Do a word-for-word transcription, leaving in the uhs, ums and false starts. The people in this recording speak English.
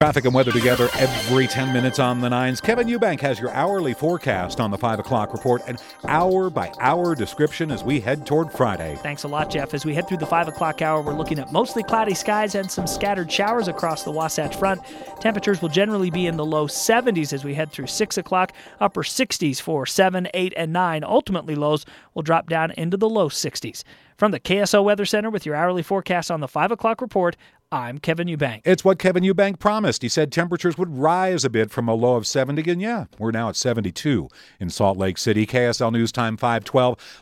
Traffic and weather together every ten minutes on the nines. Kevin Eubank has your hourly forecast on the five o'clock report, an hour-by-hour description as we head toward Friday. Thanks a lot, Jeff. As we head through the five o'clock hour, we're looking at mostly cloudy skies and some scattered showers across the Wasatch Front. Temperatures will generally be in the low seventies as we head through six o'clock, upper sixties for seven, eight, and nine. Ultimately, lows will drop down into the low sixties. From the K S O Weather Center with your hourly forecast on the five o'clock report, I'm Kevin Eubank. It's what Kevin Eubank promised. He said temperatures would rise a bit from a low of seventy, and yeah, we're now at seventy-two in Salt Lake City. K S L News Time five twelve.